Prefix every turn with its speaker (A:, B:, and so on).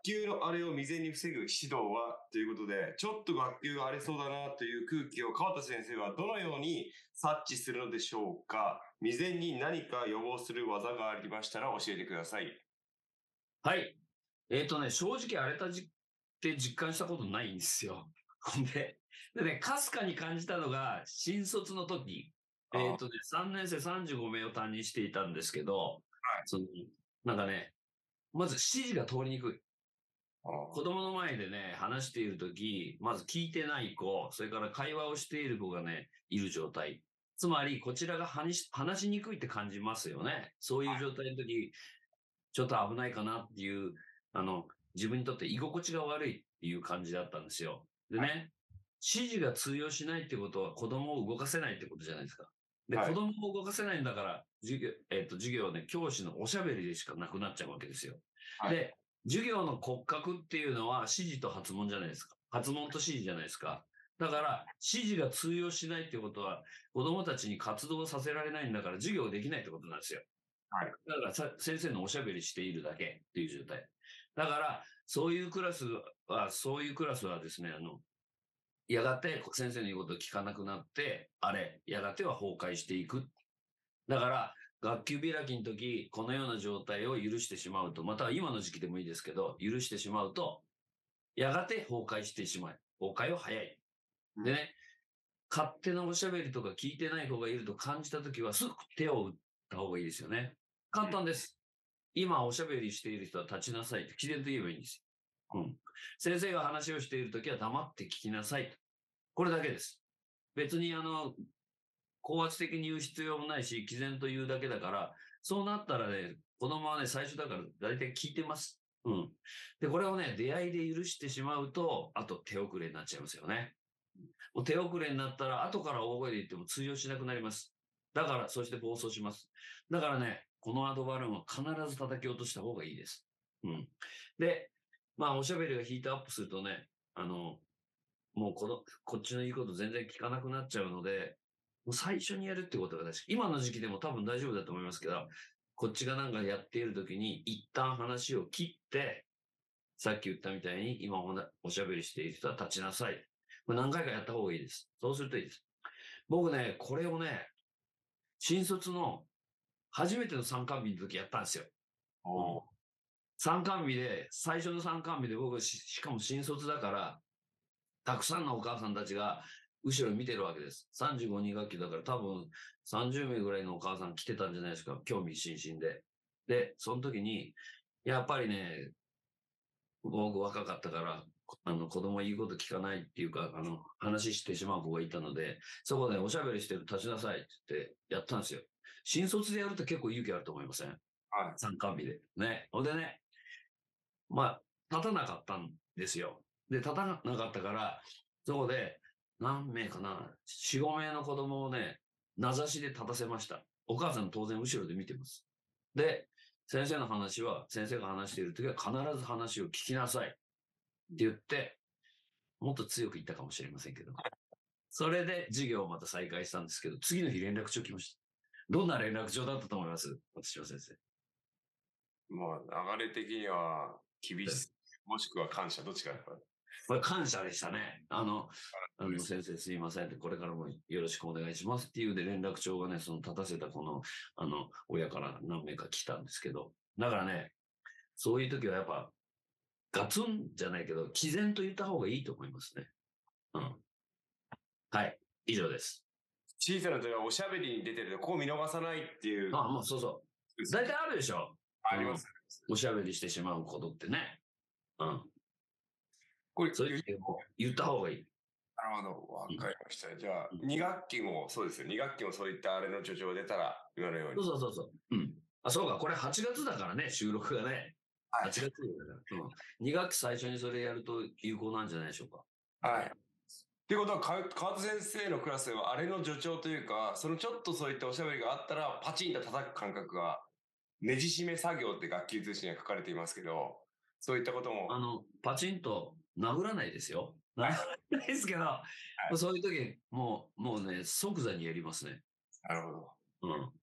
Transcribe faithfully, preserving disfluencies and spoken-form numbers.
A: 級の荒れを未然に防ぐ指導はということで、ちょっと学級が荒れそうだなという空気を川田先生はどのように察知するのでしょうか。未然に何か予防する技がありましたら教えてください。
B: はい。えっ、とね、正直荒れたじって実感したことないんですよ。で、でね、かすかに感じたのが、新卒の時、えっ、
A: あ
B: とね、さんねん生さんじゅうご名を担任していたんですけど、
A: はい
B: その、なんかね、まず指示が通りにくい。
A: あ
B: 子供の前でね、話している時、まず聞いてない子、それから会話をしている子がね、いる状態。つまり、こちらが話し話しにくいって感じますよね。そういう状態の時、ちょっと危ないかなっていう、あの、自分にとって居心地が悪いっていう感じだったんですよ。で
A: はい
B: ね、指示が通用しないってことは子供を動かせないってことじゃないですか。で、
A: はい
B: 子供を動かせないんだから、授業、えっと、授業はね、教師のおしゃべりでしかなくなっちゃうわけですよ。
A: はい
B: で、授業の骨格っていうのは指示と発問じゃないですか。発問と指示じゃないですか。だから、指示が通用しないってことは、子供たちに活動させられないんだから授業できないってことなんですよ。
A: はい
B: だからさ先生のおしゃべりしているだけっていう状態。だから、そういうクラスは、そういうクラスはですね、あの、やがて先生の言うことを聞かなくなって、あれ、やがては崩壊していく。だから、学級開きの時、このような状態を許してしまうと、または今の時期でもいいですけど、許してしまうと、やがて崩壊してしまう。崩壊は早い。でね、勝手なおしゃべりとか聞いてない子がいると感じた時は、すぐ手を打った方がいいですよね。簡単です。今おしゃべりしている人は立ちなさいって自然と言えばいいんですよ。うん。先生が話をしているときは黙って聞きなさい。これだけです。別にあの、高圧的に言う必要もないし、毅然と言うだけだから、そうなったらね、子供はね、最初だから大体聞いてます。うん。で、これをね、出会いで許してしまうと、あと手遅れになっちゃいますよね。もう手遅れになったら、後から大声で言っても通用しなくなります。だから、そして暴走します。だからね、このアドバルーンは必ず叩き落とした方がいいです。うん。で、まあ、おしゃべりがヒートアップするとね、あの、もうこの、こっちの言うこと全然聞かなくなっちゃうので、もう最初にやるってことが大事。今の時期でも多分大丈夫だと思いますけど、こっちがなんかやっている時に、一旦話を切って、さっき言ったみたいに、今おなおしゃべりしている人は立ちなさい。これ何回かやった方がいいです。そうするといいです。僕ね、これをね、新卒の初めての参観日の時やったんですよ。うん。
A: おー
B: 参観日で、最初の参観日で僕し、しかも新卒だから、たくさんのお母さんたちが後ろ見てるわけです。さんじゅうごに学期だから多分さんじゅう名ぐらいのお母さん来てたんじゃないですか。興味津々で。で、その時に、やっぱりね、僕若かったから、あの、子供言うこと聞かないっていうか、あの、話してしまう子がいたので、そこでおしゃべりしてる立ちなさいって言ってやったんですよ。新卒でやると結構勇気あると思いません？
A: はい
B: 参観日で。ね。ほんでね、まあ、立たなかったんですよ。で、立たなかったから、そこで、何名かな、よん、ご名の子供をね、名指しで立たせました。お母さん当然後ろで見てます。で、先生の話は、先生が話している時は必ず話を聞きなさいって言って、もっと強く言ったかもしれませんけど。それで授業をまた再開したんですけど、次の日連絡帳来ました。どんな連絡帳だったと思います？私は先生。
A: まあ、流れ的には厳しさ、もしくは感謝、どっちかやっぱり。
B: これ感謝でしたね。あの、あの
A: そうです
B: 先生すいませんって、これからもよろしくお願いしますっていうで連絡帳がね、その立たせたこの、あの、親から何名か来たんですけど、だからね、そういう時はやっぱ、ガツンじゃないけど、毅然と言った方がいいと思いますね。うん。はい。以上です。
A: 小さな時はおしゃべりに出てると、ここ見逃さないっていう。
B: あ、もうそうそう。大体あるでしょ。
A: あります。
B: うん。おしゃべりしてしまうことってね。うん。
A: これ、
B: そういう時も言った方がいい。
A: なるほど。わかりました。じゃあ、
B: うん
A: に学期もそうですよ。に学期もそういったあれの助長が出たら、今のように。
B: そうそうそうそう。うん。あ、そうか。これはちがつだからね、収録がね。
A: はい
B: はちがつだから。うん。に学期最初にそれやると有効なんじゃないでしょうか。
A: はい。っていうことは、か川津先生のクラスでは、あれの助長というか、そのちょっとそういったおしゃべりがあったら、パチンと叩く感覚が、ねじ締め作業って学級通信には書かれていますけど、そういったことも。
B: あの、パチンと殴らないですよ。殴らないですけど、もうそういう時、もう、もうね、即座にやりますね。
A: なるほど。
B: うん。